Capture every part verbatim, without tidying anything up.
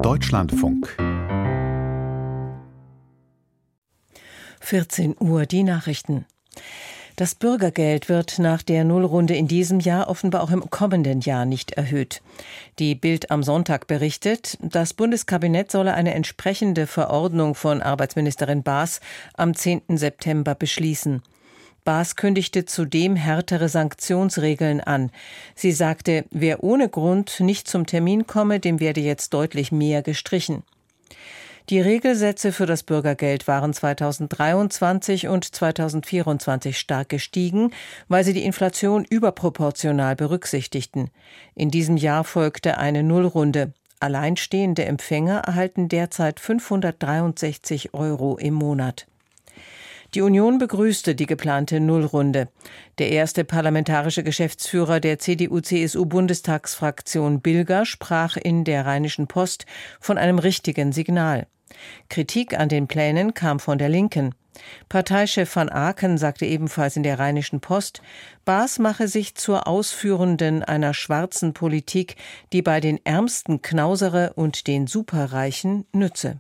Deutschlandfunk. vierzehn Uhr, die Nachrichten. Das Bürgergeld wird nach der Nullrunde in diesem Jahr offenbar auch im kommenden Jahr nicht erhöht. Die Bild am Sonntag berichtet, das Bundeskabinett solle eine entsprechende Verordnung von Arbeitsministerin Baas am zehnten September beschließen. Baas kündigte zudem härtere Sanktionsregeln an. Sie sagte, wer ohne Grund nicht zum Termin komme, dem werde jetzt deutlich mehr gestrichen. Die Regelsätze für das Bürgergeld waren zweitausenddreiundzwanzig und zweitausendvierundzwanzig stark gestiegen, weil sie die Inflation überproportional berücksichtigten. In diesem Jahr folgte eine Nullrunde. Alleinstehende Empfänger erhalten derzeit fünfhundertdreiundsechzig Euro im Monat. Die Union begrüßte die geplante Nullrunde. Der erste parlamentarische Geschäftsführer der C D U C S U-Bundestagsfraktion Bilger sprach in der Rheinischen Post von einem richtigen Signal. Kritik an den Plänen kam von der Linken. Parteichef van Aken sagte ebenfalls in der Rheinischen Post, Baas mache sich zur Ausführenden einer schwarzen Politik, die bei den Ärmsten knausere und den Superreichen nütze.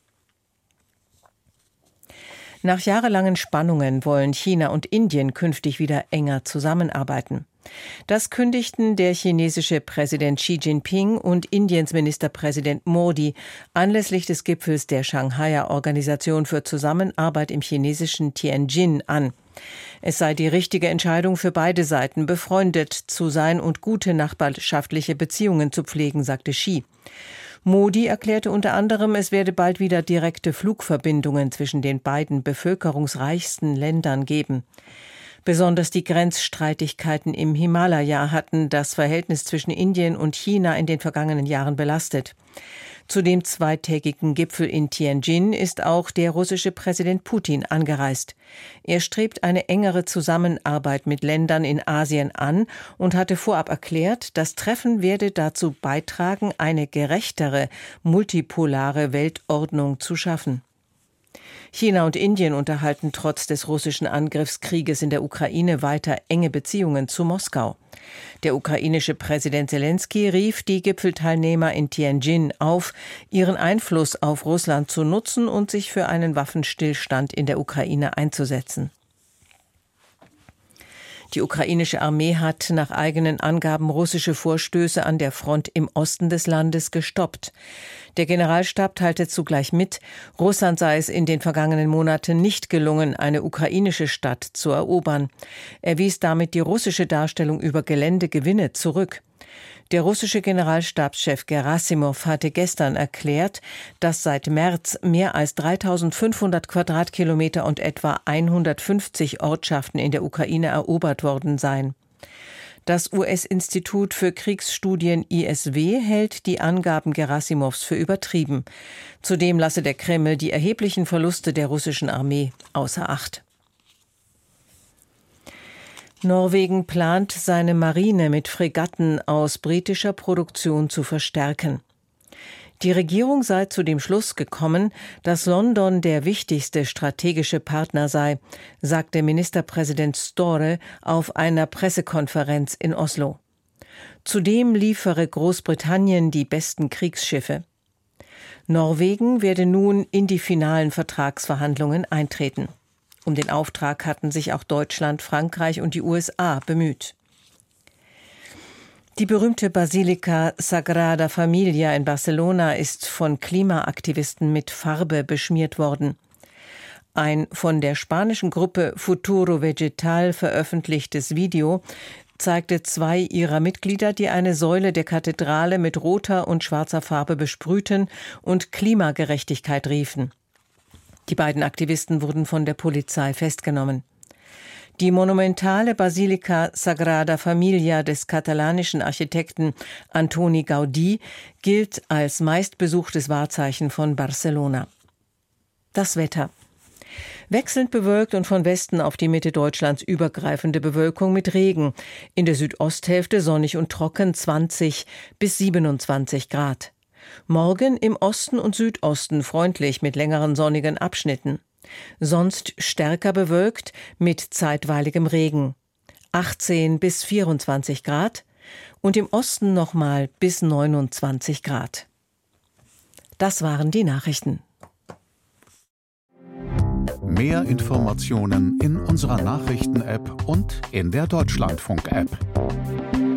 Nach jahrelangen Spannungen wollen China und Indien künftig wieder enger zusammenarbeiten. Das kündigten der chinesische Präsident Xi Jinping und Indiens Ministerpräsident Modi anlässlich des Gipfels der Shanghaier Organisation für Zusammenarbeit im chinesischen Tianjin an. Es sei die richtige Entscheidung für beide Seiten, befreundet zu sein und gute nachbarschaftliche Beziehungen zu pflegen, sagte Xi. Modi erklärte unter anderem, es werde bald wieder direkte Flugverbindungen zwischen den beiden bevölkerungsreichsten Ländern geben. Besonders die Grenzstreitigkeiten im Himalaya hatten das Verhältnis zwischen Indien und China in den vergangenen Jahren belastet. Zu dem zweitägigen Gipfel in Tianjin ist auch der russische Präsident Putin angereist. Er strebt eine engere Zusammenarbeit mit Ländern in Asien an und hatte vorab erklärt, das Treffen werde dazu beitragen, eine gerechtere, multipolare Weltordnung zu schaffen. China und Indien unterhalten trotz des russischen Angriffskrieges in der Ukraine weiter enge Beziehungen zu Moskau. Der ukrainische Präsident Selenskyj rief die Gipfelteilnehmer in Tianjin auf, ihren Einfluss auf Russland zu nutzen und sich für einen Waffenstillstand in der Ukraine einzusetzen. Die ukrainische Armee hat nach eigenen Angaben russische Vorstöße an der Front im Osten des Landes gestoppt. Der Generalstab teilte zugleich mit, Russland sei es in den vergangenen Monaten nicht gelungen, eine ukrainische Stadt zu erobern. Er wies damit die russische Darstellung über Geländegewinne zurück. Der russische Generalstabschef Gerasimov hatte gestern erklärt, dass seit März mehr als dreitausendfünfhundert Quadratkilometer und etwa hundertfünfzig Ortschaften in der Ukraine erobert worden seien. Das U S-Institut für Kriegsstudien I S W hält die Angaben Gerasimovs für übertrieben. Zudem lasse der Kreml die erheblichen Verluste der russischen Armee außer Acht. Norwegen plant, seine Marine mit Fregatten aus britischer Produktion zu verstärken. Die Regierung sei zu dem Schluss gekommen, dass London der wichtigste strategische Partner sei, sagte Ministerpräsident Støre auf einer Pressekonferenz in Oslo. Zudem liefere Großbritannien die besten Kriegsschiffe. Norwegen werde nun in die finalen Vertragsverhandlungen eintreten. Um den Auftrag hatten sich auch Deutschland, Frankreich und die U S A bemüht. Die berühmte Basilika Sagrada Familia in Barcelona ist von Klimaaktivisten mit Farbe beschmiert worden. Ein von der spanischen Gruppe Futuro Vegetal veröffentlichtes Video zeigte zwei ihrer Mitglieder, die eine Säule der Kathedrale mit roter und schwarzer Farbe besprühten und Klimagerechtigkeit riefen. Die beiden Aktivisten wurden von der Polizei festgenommen. Die monumentale Basilika Sagrada Familia des katalanischen Architekten Antoni Gaudí gilt als meistbesuchtes Wahrzeichen von Barcelona. Das Wetter. Wechselnd bewölkt und von Westen auf die Mitte Deutschlands übergreifende Bewölkung mit Regen. In der Südosthälfte sonnig und trocken zwanzig bis siebenundzwanzig Grad. Morgen im Osten und Südosten freundlich mit längeren sonnigen Abschnitten. Sonst stärker bewölkt mit zeitweiligem Regen. achtzehn bis vierundzwanzig Grad und im Osten nochmal bis neunundzwanzig Grad. Das waren die Nachrichten. Mehr Informationen in unserer Nachrichten-App und in der Deutschlandfunk-App.